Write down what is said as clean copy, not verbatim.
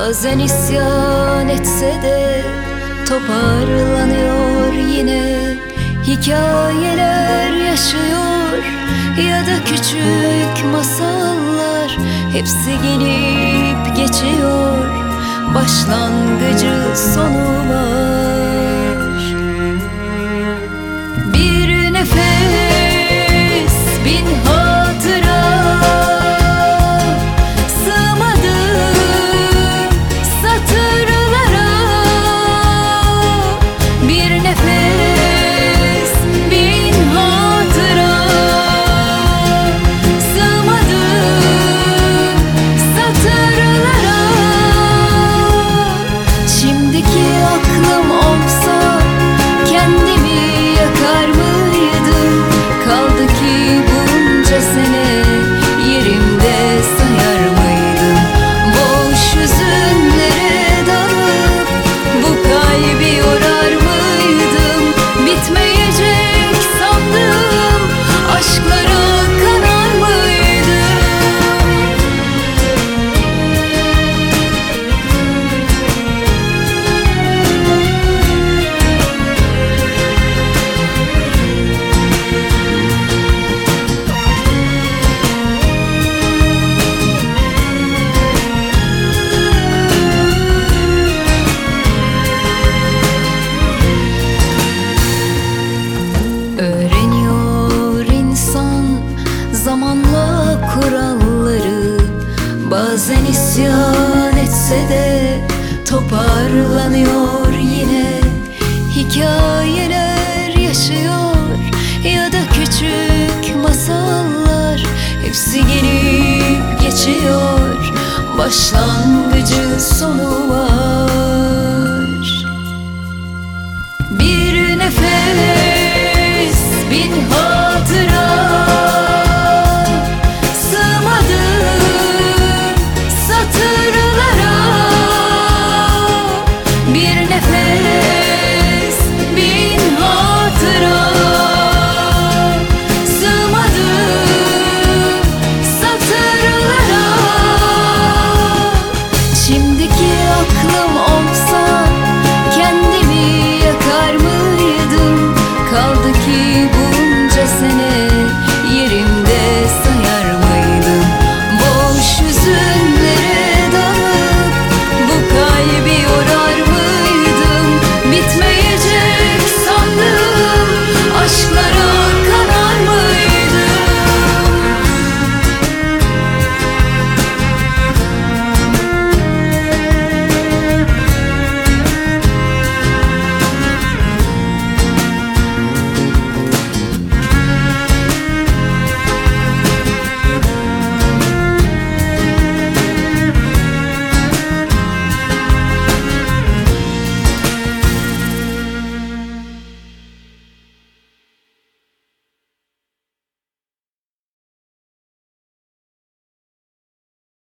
Bazen isyan etse de toparlanıyor yine. Hikayeler yaşıyor ya da küçük masallar, hepsi gelip geçiyor, başlangıcı sonu var. Bir nefes, bin hatıra, sığmadım satırlara. Bir nefes, bin hatıra, sığmadım satırlara. Şimdiki aklım olsa kendimi yakar mıydım? Kaldı ki bunca sene yerimde sayar mıydım? Boş hüzünlere dalıp bu kalbi yorar mıydım? Bitmeyecek sandım, aşklara kanar mıydım? Öğreniyor insan zamanla kuralları. Bazen isyan etse de toparlanıyor yine. Hikayeler yaşıyor ya da küçük masallar, hepsi gelip geçiyor, başlangıcı sonu var.